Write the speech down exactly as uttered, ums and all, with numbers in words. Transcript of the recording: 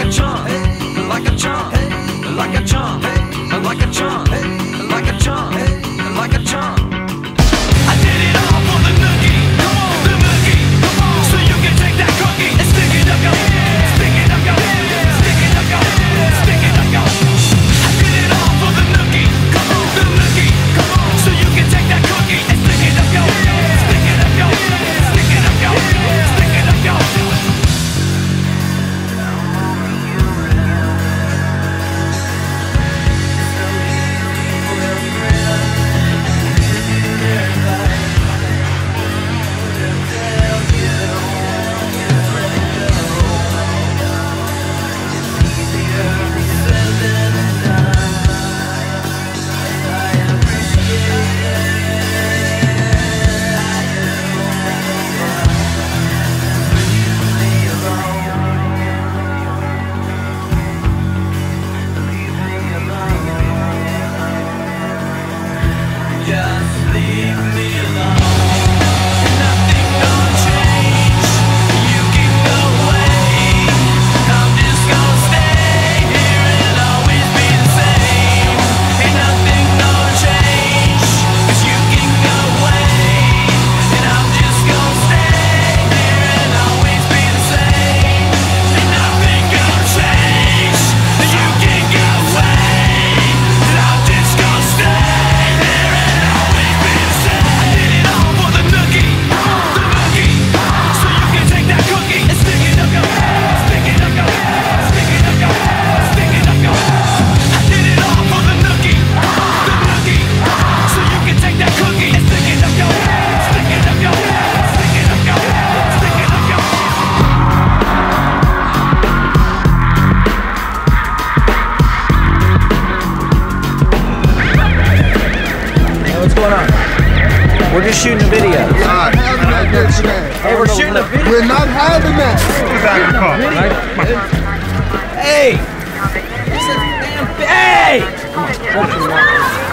a chump, like a chump, like a chump, like a chump, like a chump, like a chump. I did it all for the nookie, come on, the nookie, come on. So you can take that cookie and stick it up your, stick it up your, stick it up your, stick it up your. I did it all for the nookie, come on, the nookie, come on. So you can take that cookie and stick it up your, stick it up your, stick it up your, stick it up your. We're just shooting a video. Not having that good shit. Hey, we're shooting a video. We're not having that. Hey! This is damn. Hey!